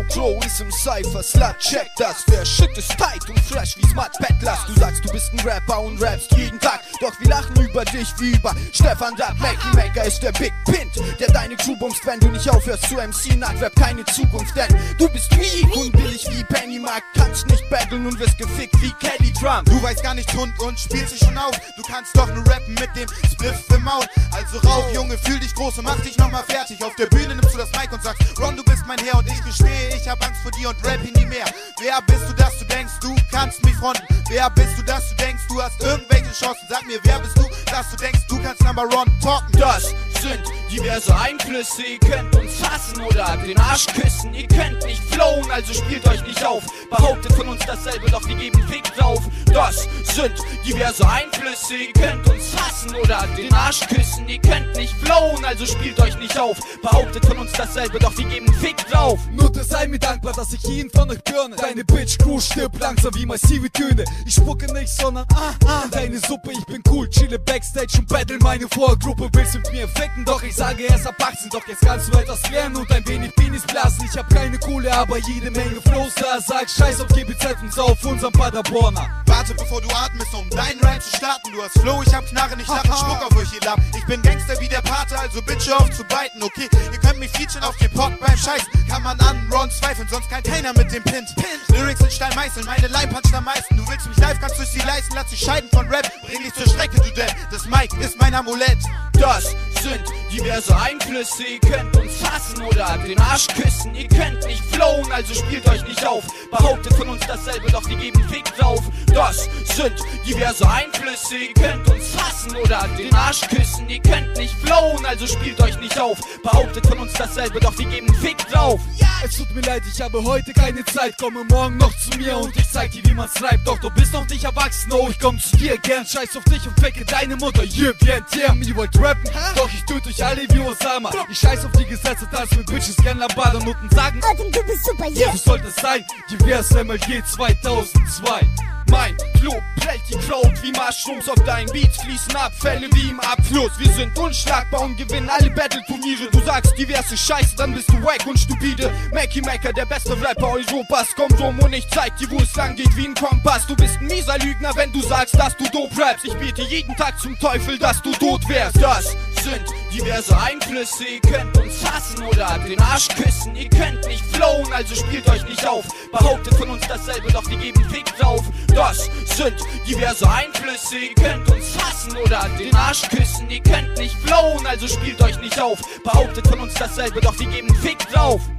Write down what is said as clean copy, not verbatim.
Crow ist im Cypher, Slut, check das. Der Shit ist tight und fresh wie Smart Battlers. Du sagst, du bist ein Rapper und rappst jeden Tag, doch wir lachen über dich wie über Stefan Raab. Mackie Maker ist der Big Pint, der deine Crew bummst, wenn du nicht aufhörst zu MC. Hat Rap keine Zukunft, denn du bist weak und billig wie Pennymark. Kannst nicht battlen und wirst gefickt wie Kelly Trump. Du weißt gar nicht Hund und spielst dich schon auf. Du kannst doch nur rappen mit dem Spliff im Maul. Also rauf, Junge, fühl dich groß und mach dich nochmal fertig. Auf der Bühne nimmst du das Mic und sagst, Ron, du bist mein Herr, und ich gestehe, ich hab Angst vor dir und rap hier nie mehr. Wer bist du, dass du denkst, du kannst mich fronten? Wer bist du, dass du denkst, du hast irgendwelche Chancen? Sag mir, wer bist du, dass du denkst, du kannst Number One talken? Das sind diverse Einflüsse, ihr könnt uns hassen oder den Arsch küssen. Ihr könnt nicht flowen, also spielt euch nicht auf. Behauptet von uns dasselbe, doch wir geben Fick drauf. Das sind diverse Einflüsse, ihr könnt uns hassen oder den Arsch küssen. Ihr könnt nicht flowen, also spielt euch nicht auf. Behauptet von uns dasselbe, doch wir geben Fick drauf. Nur sei mir dankbar, dass ich jeden von euch burne. Deine Bitch-Crew stirbt langsam wie massive Töne. Ich spucke nicht, sondern in deine Suppe. Ich bin cool, chille Backstage und battle meine Vorgruppe. Willst mit mir ficken, doch ich sage erst ab 18. Doch jetzt kannst du etwas lernen und ein wenig Penis blasen. Ich hab keine Kohle, aber jede Menge Flows da. Sag scheiß auf GBZ und sau auf unserem Paderborner. Warte, bevor du atmest, um deinen Rap zu starten. Du hast Flow, ich hab Knarre, ich lache, Schmuck auf euch, ihr Lamm. Ich bin Gangster wie der Pate, also bitte auf zu biten, okay? Ihr könnt mich featuren auf dem Pod beim Scheißen. Kann man an Ron zweifeln, sonst kann keiner mit dem Pint. Lyrics in Stein meißeln, meine Line puncht am meisten. Du willst mich live, kannst du sie leisten, lass dich scheiden von Rap. Bring dich zur Strecke, du denn, das Mic ist mein Amulett. Das sind diverse Einflüsse, ihr könnt uns hassen oder den Arsch küssen. Ihr könnt nicht flowen, also spielt euch nicht auf. Behauptet von uns dasselbe, doch wir geben Fick drauf. Das sind diverse Einflüsse, ihr könnt uns hassen oder den Arsch küssen. Ihr könnt nicht flowen, also spielt euch nicht auf. Behauptet von uns dasselbe, doch wir geben Fick drauf. Es tut mir leid, ich habe heute keine Zeit. Komme morgen noch zu mir und ich zeig dir, wie man's schreibt. Doch du bist noch nicht erwachsen, oh, ich komm zu dir gern. Scheiß auf dich und wecke deine Mutter, hier wie ein Tier. Ihr wollt rappen, doch ich töte euch alle wie Osama. Ich scheiß auf die Gesetze, tanz mit Bitches gern Lambada. Noten sagen, Atem, du bist super, yeah. so sollte es sein, divers MLG 2002. Mein Flow prellt die Crowd wie Mushrooms. Auf deinen Beats fließen Abfälle wie im Abfluss. Wir sind unschlagbar und gewinnen alle Battle-Turniere. Du sagst diverse Scheiße, dann bist du wack und stupide. Mackie Maker, der beste Rapper Europas, kommt rum und ich zeig dir, wo es lang geht wie ein Kompass. Du bist ein mieser Lügner, wenn du sagst, dass du dope rappst. Ich bete jeden Tag zum Teufel, dass du tot wärst. Das sind diverse Einflüsse, ihr könnt uns hassen oder den Arsch küssen. Ihr könnt nicht flowen, also spielt euch nicht auf. Behauptet von uns dasselbe, doch wir geben Fick drauf. Das sind diverse Einflüsse, ihr könnt uns hassen oder den Arsch küssen. Ihr könnt nicht flowen, also spielt euch nicht auf. Behauptet von uns dasselbe, doch wir geben Fick drauf.